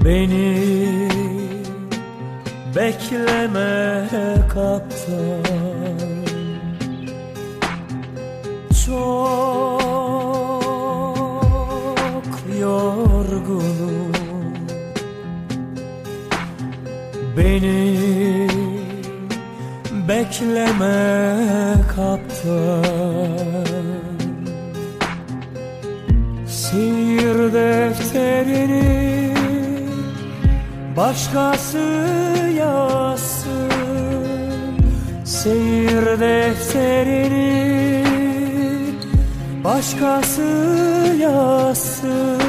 Beni bekleme kaptan, çok yorgunum. Beni bekleme kaptan, seyir defterini başkası yazsın. Seyir defterini başkası yazsın.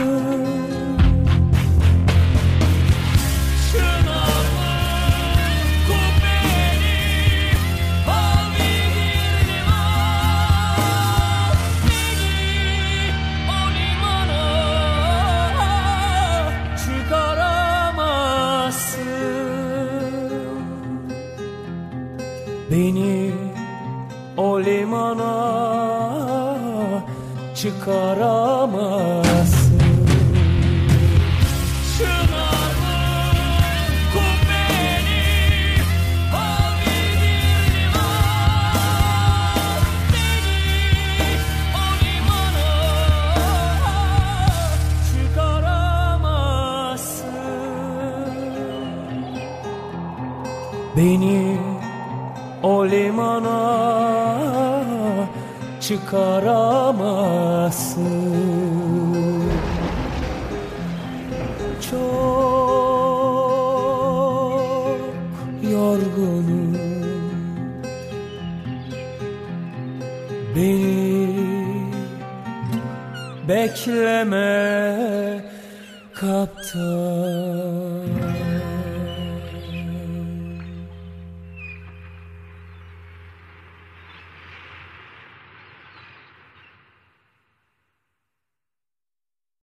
Beni o limana çıkaramazsın. Çınarlı kubbeni mavi bir liman, beni o limana çıkaramazsın. Beni o limana çıkaramazsın. Çok yorgunum. Beni bekleme kaptan.